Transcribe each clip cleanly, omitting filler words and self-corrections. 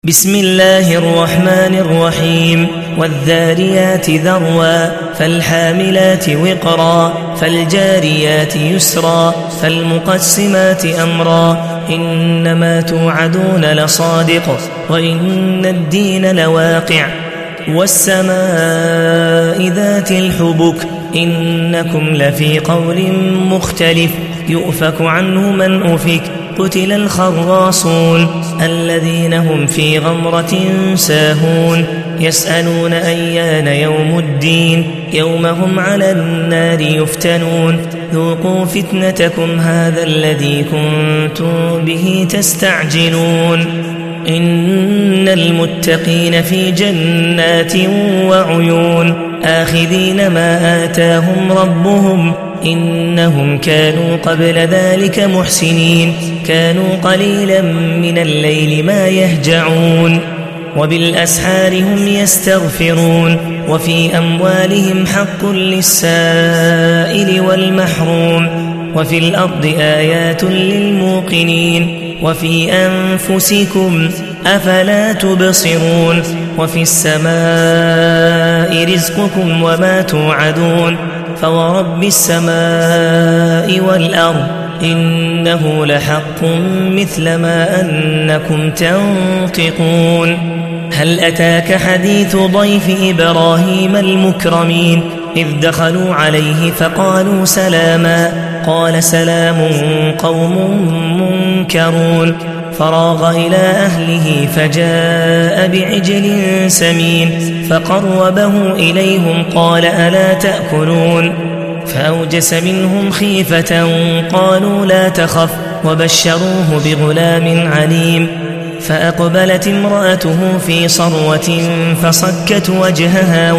بسم الله الرحمن الرحيم والذاريات ذروا فالحاملات وقرا فالجاريات يسرا فالمقسمات أمرا إنما توعدون لصادق وإن الدين لواقع والسماء ذات الحبك إنكم لفي قول مختلف يؤفك عنه من أفك قتل الخراصون الذين هم في غمرة ساهون يسألون أيان يوم الدين يوم هم على النار يفتنون ذوقوا فتنتكم هذا الذي كنتم به تستعجلون إن المتقين في جنات وعيون آخذين ما آتاهم ربهم إنهم كانوا قبل ذلك محسنين كانوا قليلا من الليل ما يهجعون وبالأسحار هم يستغفرون وفي أموالهم حق للسائل والمحروم وفي الأرض آيات للموقنين وفي أنفسكم أفلا تبصرون وفي السماء رزقكم وما توعدون فورب السماء والأرض إنه لحق مثل ما أنكم تنطقون هل أتاك حديث ضيف إبراهيم المكرمين إذ دخلوا عليه فقالوا سلاما قال سلام قوم منكرون فراغ إلى أهله فجاء بعجل سمين فقربه إليهم قال ألا تأكلون فأوجس منهم خيفة قالوا لا تخف وبشروه بغلام عليم فأقبلت امرأته في صروة فصكت وجهها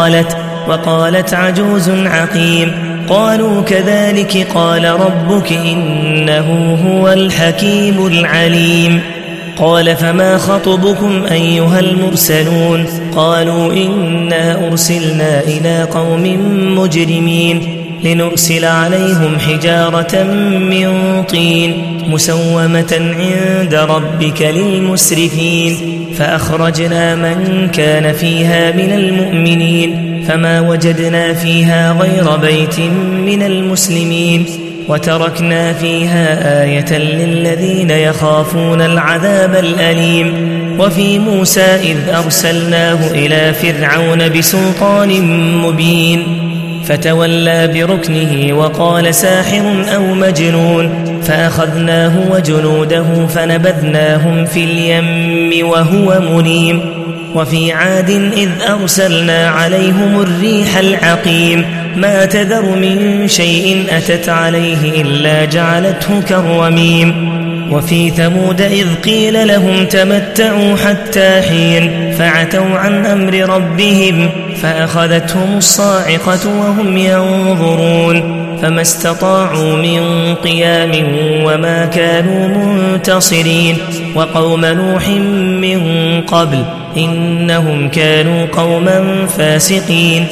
وقالت عجوز عقيم قالوا كذلك قال ربك إنه هو الحكيم العليم قال فما خطبكم أيها المرسلون قالوا إنا أرسلنا إلى قوم مجرمين لنرسل عليهم حجارة من طين مسومة عند ربك للمسرفين فأخرجنا من كان فيها من المؤمنين فما وجدنا فيها غير بيت من المسلمين وتركنا فيها آية للذين يخافون العذاب الأليم وفي موسى إذ أرسلناه إلى فرعون بسلطان مبين فتولى بركنه وقال ساحر أو مجنون فأخذناه وجنوده فنبذناهم في اليم وهو مليم وفي عاد إذ أرسلنا عليهم الريح العقيم ما تذر من شيء أتت عليه إلا جعلته كالرميم وفي ثمود إذ قيل لهم تمتعوا حتى حين فعتوا عن أمر ربهم فأخذتهم الصاعقة وهم ينظرون فما استطاعوا من قيام وما كانوا منتصرين وقوم نوح من قبل إنهم كانوا قوما فاسقين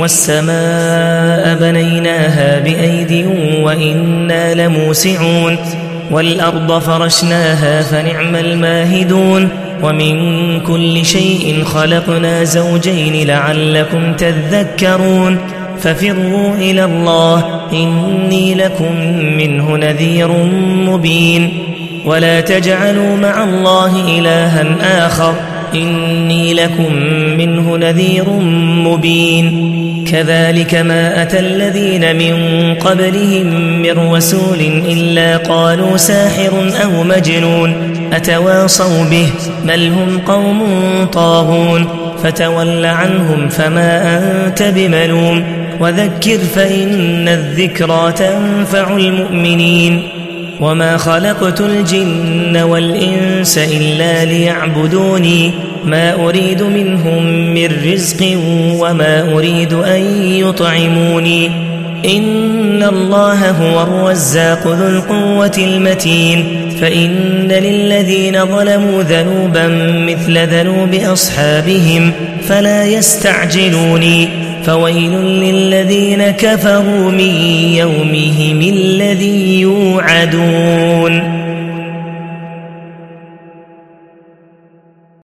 والسماء بنيناها بأيد وإنا لموسعون والأرض فرشناها فنعم الماهدون ومن كل شيء خلقنا زوجين لعلكم تذكرون ففروا إلى الله إني لكم منه نذير مبين ولا تجعلوا مع الله إلها آخر إني لكم منه نذير مبين كذلك ما أتى الذين من قبلهم من رسول إلا قالوا ساحر أو مجنون أتواصوا به بل هم قوم طاغون فتول عنهم فما أنت بملوم وذكر فإن الذكرى تنفع المؤمنين وما خلقت الجن والإنس إلا ليعبدوني ما أريد منهم من رزق وما أريد أن يطعموني إن الله هو الرزاق ذو القوة المتين فإن للذين ظلموا ذنوبا مثل ذنوب أصحابهم فلا يستعجلوني فويل للذين كفروا من يومهم الذي يوعدون